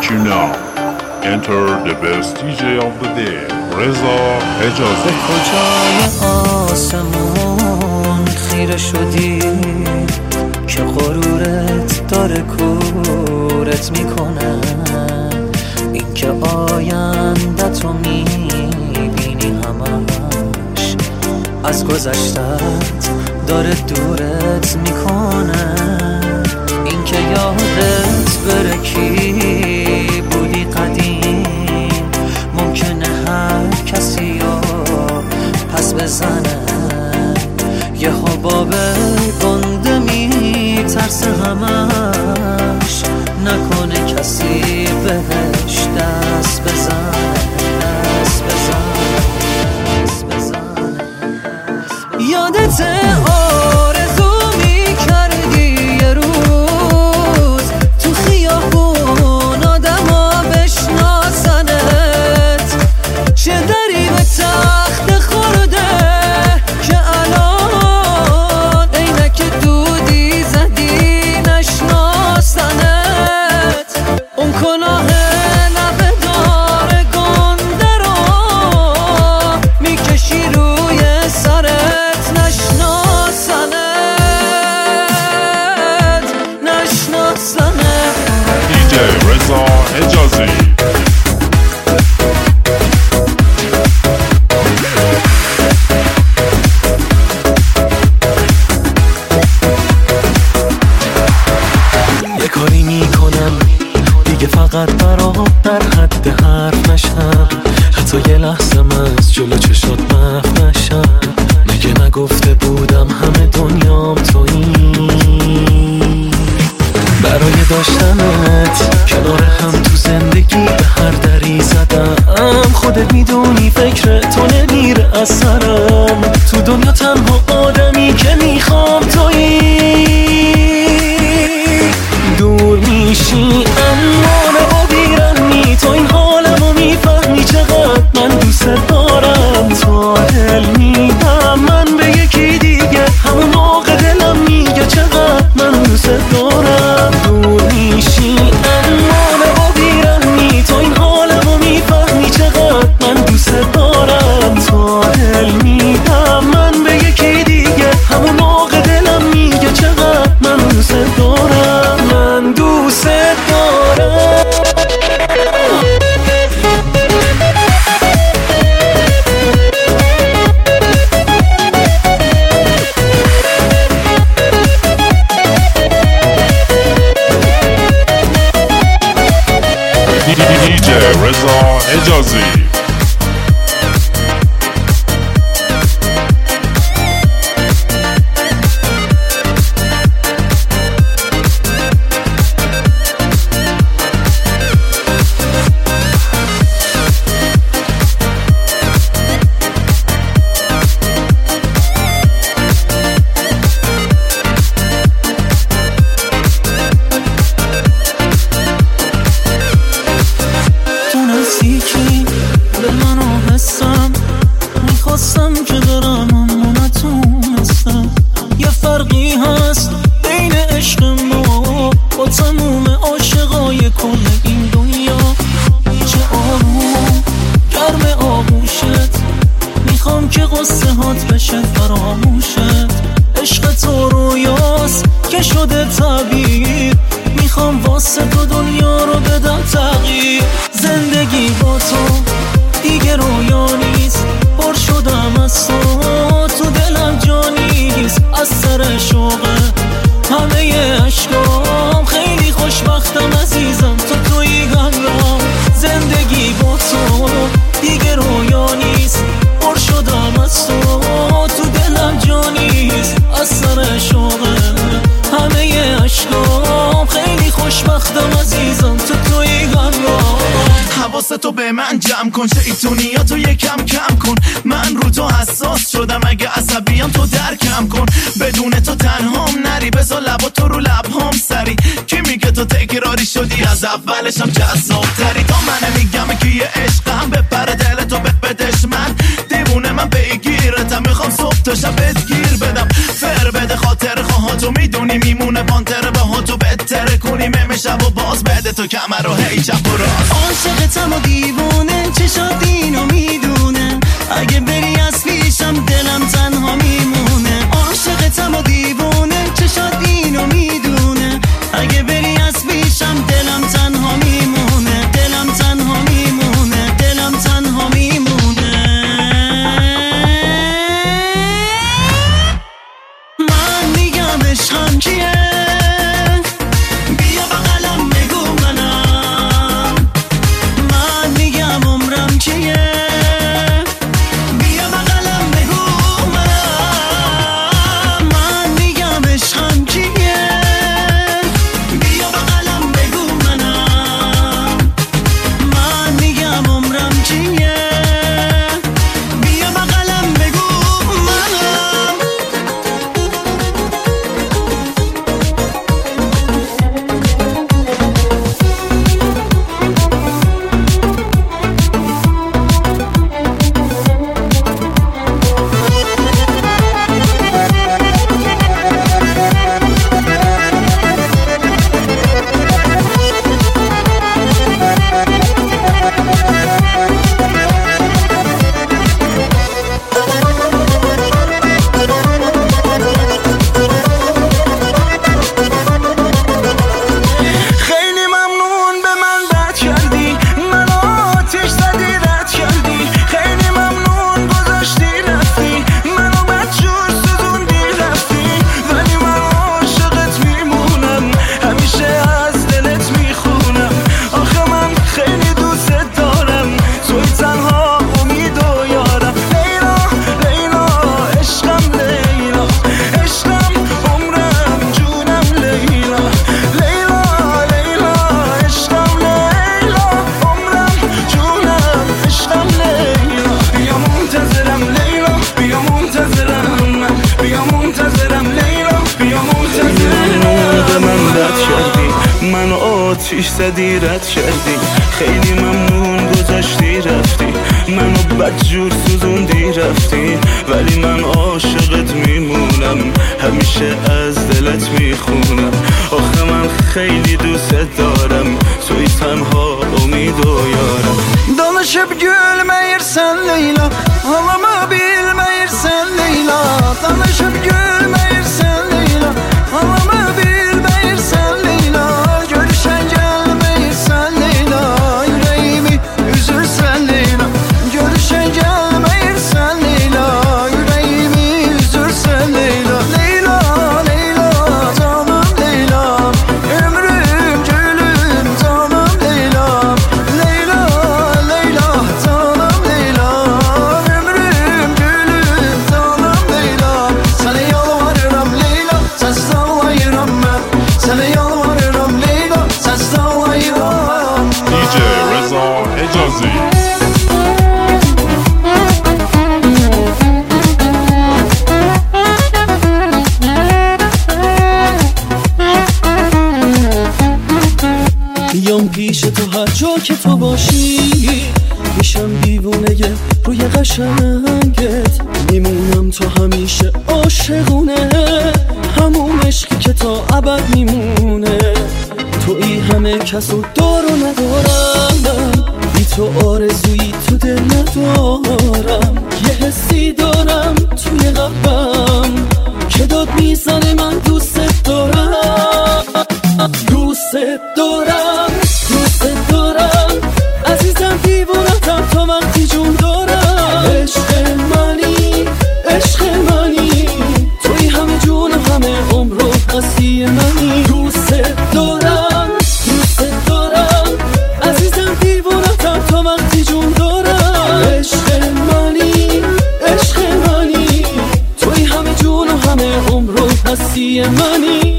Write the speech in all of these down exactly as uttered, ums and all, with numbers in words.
you now. Enter the best دی جی of the day, رضا حجازی. کجای آسمون خیره شدی که غرورت داره کورت میکنه، این که آیندت رو میبینی همش از گذشتت داره دورت میکنه، این که یادت بره کی بودی قدیم ممکنه هر کسی رو پس بزنه، یه حباب گنده میترسه همش نکنه کسی بهش دست بزنه دست بزنه دست بزنه. یادت آرزو میکردی یه روز تو خیابون آدم ها بشناسنت، چه دری به تخت خورده که الان عینک دودی زدی نشناسنت، اون کلاه لبه دار گنده رو میکشی روی سرت نشناسنت نشناسنت. دی جی رضا حجازی. یه کاری میکنم دیگه فقط برام در حد حرف نشم، حتی یه لحظه از جلو چشات محو نشم، مگه نگفته بودم همه دنیام تویی، برای داشتنت کنار هم تو زندگی به هر دری زدم، خودت میدونی فکر تو نمیره از سرم، تو دنیا تنها آدمی که میخوام تویی، دور میشی اما نبابیرمی، تو این حالمو میفهمی چقدر من دوست دارم، تو دل میدم من به یکی دیگه همون موقع دلم میگه چقدر من دوست دارم، دور میشی اما نبابیرمی، تو این حالمو میفهمی چقدر من دوست دارم، تو دل میدم من به یکی دیگه همون موقع دلم میگه چقدر من دوست دارم، من دوست دارم. دی جی رضا حجازی. به منو حسم میخواستم که برم اما نتونستم، یه فرقی هست بین عشق ما با تموم عاشقای کل این دنیا، چه آروم گرم آغوشت میخوام که قصه هات بشه فراموشت، عشق تو رویاست که شده تعبیر، میخوام واسه تو دنیا رو بدم تغییر، زندگی با تو دیگه رویا نیست، پر شدم از تو تو دلم جا نیست، از سر شوقه همه عشقام خیلی خوشبختم عزیزم، تو توی همراه، زندگی با تو دیگه رویا نیست، پر شدم از تو تو دلم جا نیست، از سر شوقه همه عشقام خیلی خوشبختم عزیزم، تو توی همراه. حواستو به من جمع کن، شیطونیاتو یکم کم کن، من رو تو حساس شدم، اگه عصبیم تو درکم کن، بدون تو تنهام نری، بذار لبا تو رو لبهام سری، کی میگه تو تکراری شدی از اولشم جذاب تری، تا من میگم که یه عشقم بپره دل تو بپدش، من دیوونه من بگیرتم، میخوام صبح تا شب بهت گیر بدم، فر بده خاطر خواهات تو میدونی میمونه پانتر با تو بهتره کنی مم شب و باز بده تو کمر رو هی چپ و راست. عاشقتم و دیوونه چشات اینو میدونه اگه بری از پیشم دلم تنها میمونه. عاشقتم و دیوونه چشات اینو میدونه اگه بری از پیشم دلم تنها میمونه. دلم تنها میمونه. دلم تنها میمونه. من میگم عشقم کیه بیا بغلم بگو منم. من میگم عمرم کیه بیا بغلم بگو منم. من میگم عشقم کیه بیا بغلم بگو منم. من میگم عمرم کیه بیا بغلم بگو منم. خیلی ممنون به من بد کردی منو آتیش زدی رد کردی. خیلی ممنون گذاشتی رفتی منو بدجور سوزوندی رفتی. ولی من عاشقت میمونم همیشه از دلت میخونم. آخه من خیلی دوست دارم توی تنها امید و یارم. لیلا لیلا عشقم لیلا عشقم عمرم جونم لیلا. لیلا لیلا عشقم لیلا عمرم جونم عشقم لیلا. بیا منتظرم لیلا بیا منتظرم من بیا منتظرم لیلا بیا منتظرم. به من بد کردی منو آتیش زدی رد کردی. خیلی ممنون گذاشتی رفتی منو بدجور سوزوندی رفتی. ولی من عاشقت میمونم همیشه از دلت میخونم. آخه من خیلی دوست dağlarım Söy tenha umid o yaram. Danışıp gülmeyirsen Leyla, havamı bilmeyirsen Leyla. Danışıp gülmeyirsen Leyla, havamı bilmeyirsen Leyla. Görüşen gelmeyirsen Leyla, yüreğimi üzürsen Leyla. Görüşen gelmeyirsen Leyla, yüreğimi üzürsen Leyla. Leyla, Leyla, canım Leyla, ömrüm gülüm canım Leyla. Leyla, Leyla, canım Leyla, ömrüm gülüm canım Leyla. Sana yalvarırım Leyla, sensiz ağlayırım ben. Sana yalvarırım Leyla, sensiz ağlayırım. دی جی رضا حجازی. بیام پیش تو هر جا که تو باشی، میشم دیوونه روی قشنگت، میمونم تا همیشه عاشقونه، همون عشقی که تا ابد میمونه. تویی همه کسو دارو ندارم، بی تو آرزویی تو دل ندارم. یه حسی دارم توی قلبم که داد میزنه من دوست دارم، دوست دارم، دوست دارم عزیزم، دیوونتم تا وقتی جون دارم. عشق منی، عشق منی، توی همه جون و همه عمر و هستی منی. دوست دارم، دوست دارم عزیزم، دیوونتم تا وقتی جون دارم. عشق منی، عشق منی، توی همه جون و همه عمر و هستی منی.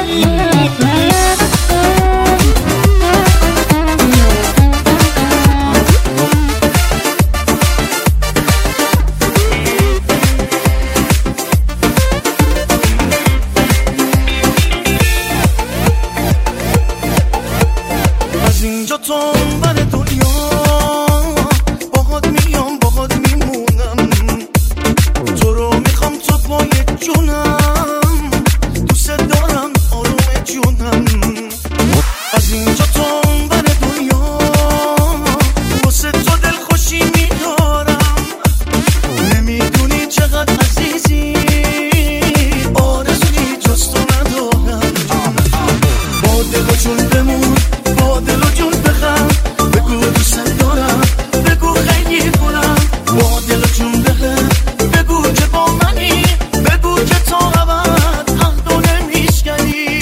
از اینجا تا اونور دنیا باهات میام باهات میمونم، تو رو میخوام تا پای جونم، دوست از اینجا تا اونور دنیا واسه تو دلخوشی میدارم. نمیدونی چقدر عزیزی، آرزویی جز تو ندارم. با دل و جون بمون، با دل و جون بخند، بگو دوست دارم، بگو خیلی کنم. با دل و جون بخند، بگو که با منی، بگو که تا ابد عهد و نمیشکنی.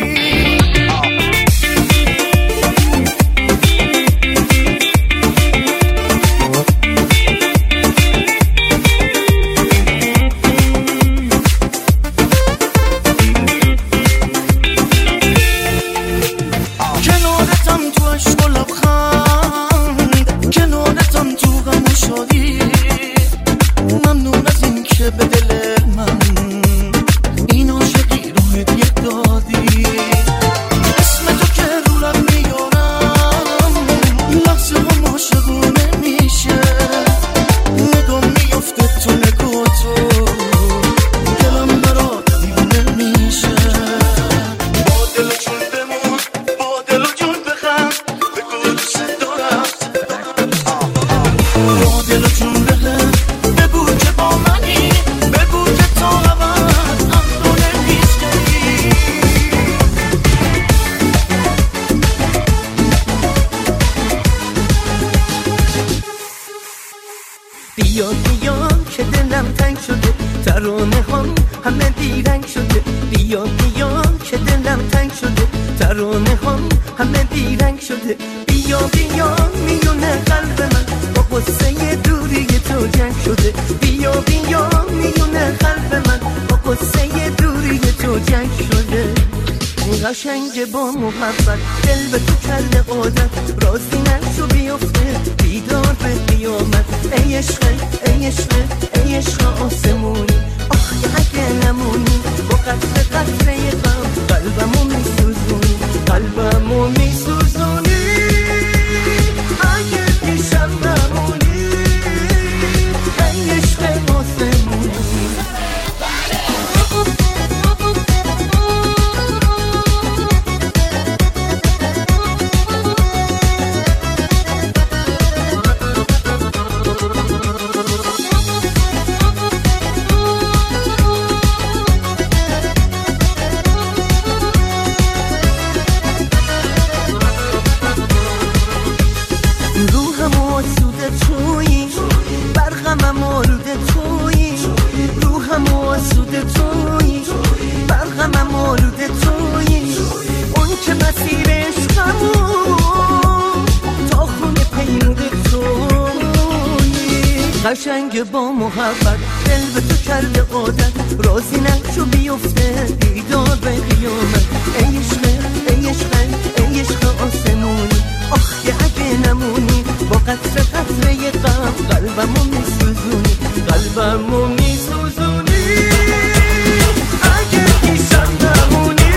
کنارتم تو عشق و لبخند، کنارتم تو غم و شادی. ممنون از این که به دل من این عاشقی رو هدیه دادی. اسم تو که رو لب میارم، لحظه هم عاشقونه میشه. نگاه میفته تو نگاه تو، دلم برات دیوونه میشه. با دل و جون بمون، با دل و جون بخند، بگو دوست دارم. با دل و جون بخند، بگو که با منی، بگو که تا ابد عهد و نمیشکنی. بیا بیا که دلم تنگ شده، ترانه هم همه بیرنگ شده. بیا بیا که دلم تنگ شده، ترانه هم همه بیرنگ شده. بیا بیا میونه قلب من با قصه دوری تو جنگ شده. بیا بیا میونه قلب من با قصه دوری تو جنگ شده. قشنگ با محبت دل به تو کل عادت، رازی نشو بیفته بیدار به قیامت. ای عشق ای عشق ای عشق آسمونی، آخ اگه نمونی با قطره قطره غم قلبمو میسوزونی، قلبمو میسوزونی. اگه پیشم نمونی ای عشق آسمونی. روحم آسوده تویی، برقم آلوده تویی. روحم آسوده تویی، برقم آلوده تویی. اون که مسیر عشقمون تا خونه پیموده تویی. قشنگ با محبت دل به تو کرده عادت، رازی نشو بیفته بیدار به قیامت. ای عشق ای عشق ای عشق آسمونی، آخ که اگه نمونی با قطره قطره غم قلبمو میسوزونی، قلبمو میسوزونی. اگه پیشم نمونی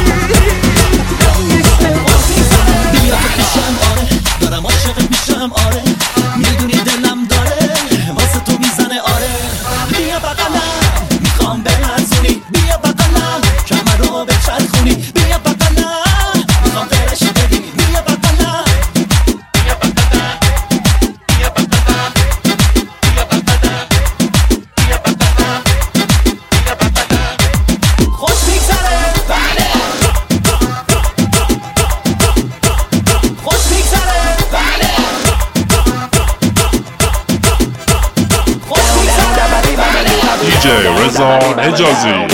ای عشق آسمونی. بیا پیشم آره، دارم عاشق پیشم آره. میدونی دلم داره واسه تو میزنه آره. بیا بغلم میخوام برسونی، بیا بغلم کمر رو بچرخونی. بیا بغلم میخوام برش بدی، بیا بغلم بیا بغلم بیا بغلم بیا بغلم بیا بغلم بیا بغلم. خوش میگذره بله، خوش میگذره بله، خوش میگذره بله. دی جی رضا حجازی.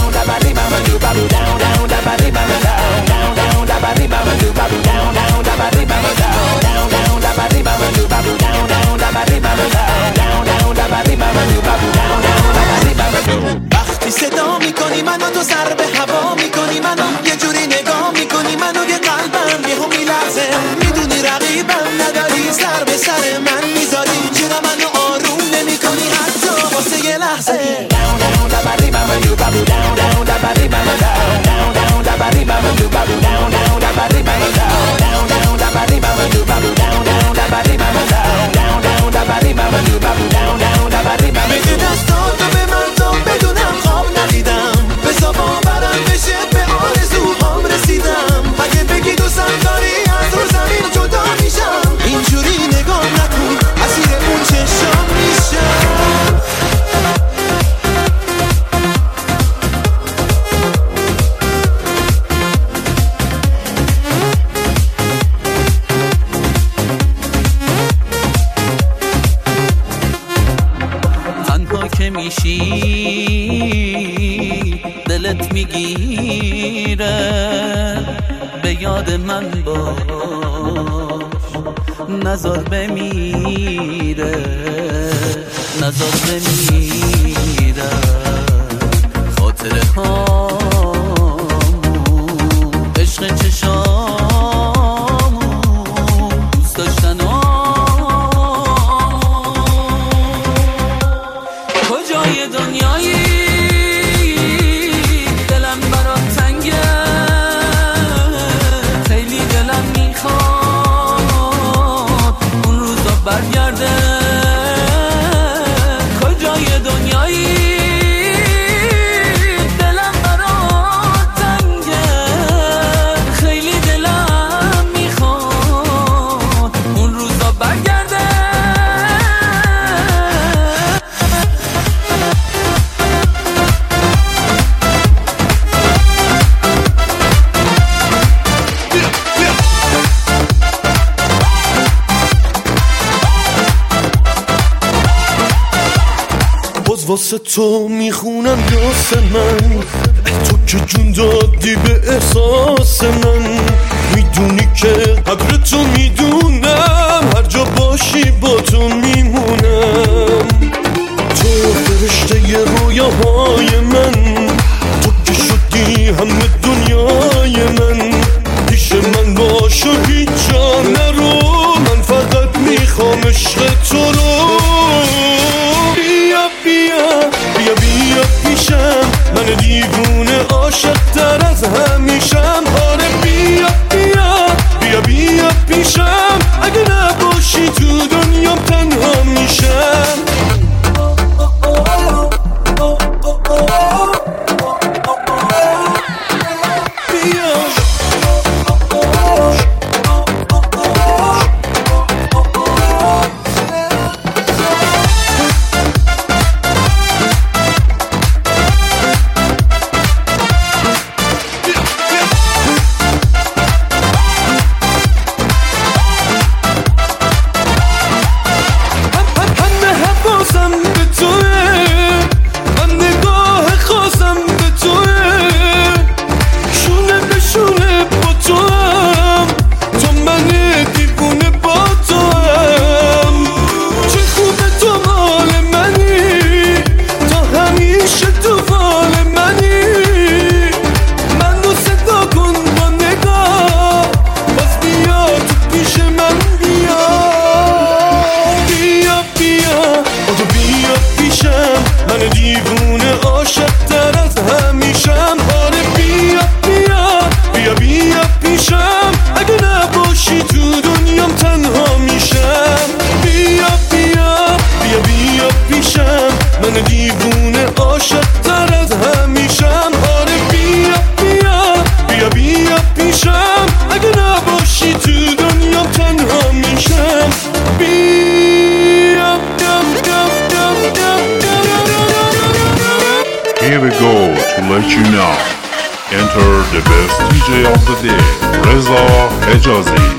وقتی صدا میکنی منو تو سر به هوا میکنی منو، یه جوری نگاه میکنی منو که قلبم یهو میلرزه. میدونی رقیبم نداری، سر به سر من میذاری، چرا منو آروم نمیکنی حتی واسه یه لحظه. بده دستاتو به من تا بدونم خواب ندیدم، بزا باورم بشه به آرزوهام رسیدم. اگه بگی دوستم به یاد من باش، نزار بمیره، نزار بمیره خاطره هامون، عشق چشامون، دوست داشتن کجای دنیایی دلم برات تنگه، خیلی دلم میخواد اون روزا برگرده. کجای دنیایی دلم برات تنگه، خیلی دلم میخواد اون روزا برگرده. واسه تو میخونم یاس من، تو که جون دادی به احساس من. میدونی که قدر تو میدونم، هر جا باشی با تو میمونم. تو فرشته ی رویاهای من، تو که شدی همه دنیای من. پیش من باش و هیچ جا نرو، من فقط میخوام عشق تو رو. بیا بیا بیا پیشم، من دیوونه عاشق تر از همیشم. آره بیا بیا بیا بیا پیشم، اگه نباشی تو دنیام تنها میشم. Here we go to let you know. Enter the best دی جی of the day, رضا حجازی.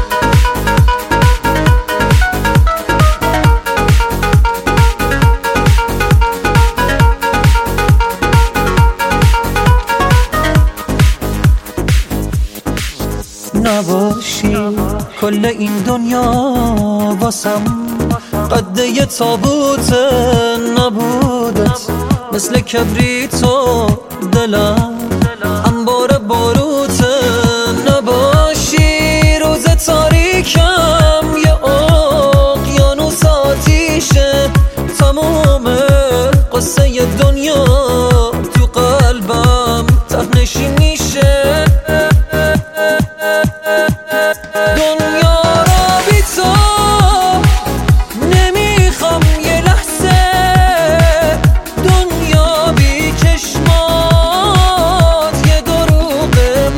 نباشی کل این دنیا واسم قد یه تابوت نبودت، مثل کبریتو دلم انبار باروت. نباشی روز تاریکم یه اقیانوس آتیشه، تمام قصه دنیا تو قلبم تهنشین میشه. دنیا را بی تو نمیخوام یه لحظه، دنیا بی چشمات یه دروغ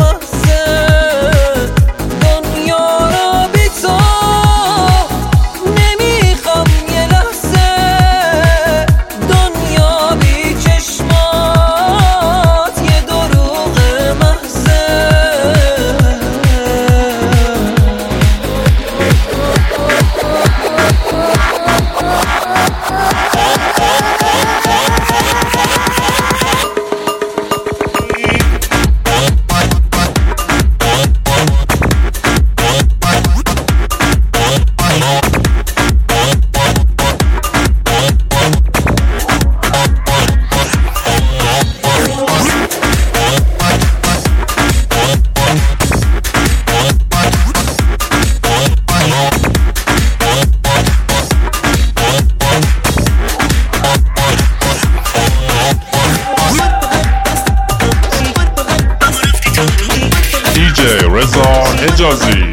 حجازی.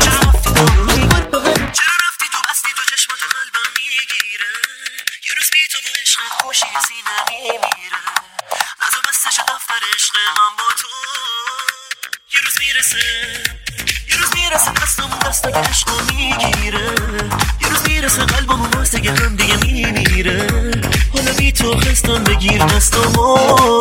یه روز میرسه دستمون دست اگه عشقو میگیره، یه روز میرسه قلبمون واسه اگه هم دیگه میمیره. حالا بی تو خستم بگیر دستمو.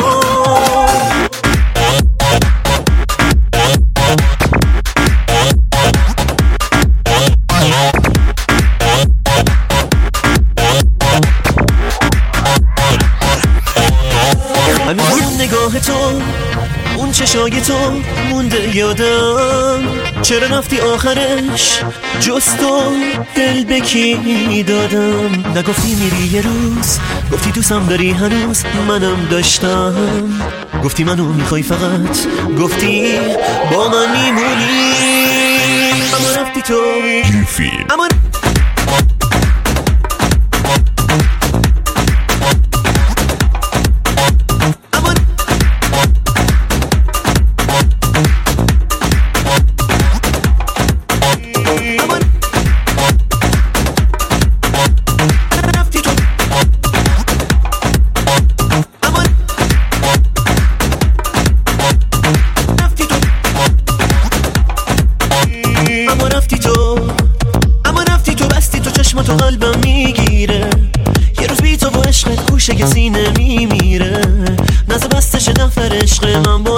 همین نگاه تو، اون چشای تو مونده یادم. چرا رفتی آخرش جز تو دل به کی دادم؟ نگفتی میری یه روز، گفتی دوستم داری هنوز، منم داشتم. گفتی منو میخوای فقط، گفتی با من میمونی. اما رفتی تو، اما تو قلبم میگیره. یه روز بی تو با عشقت گوشه که سینه میمیره. نزد بستش نفر عشق من با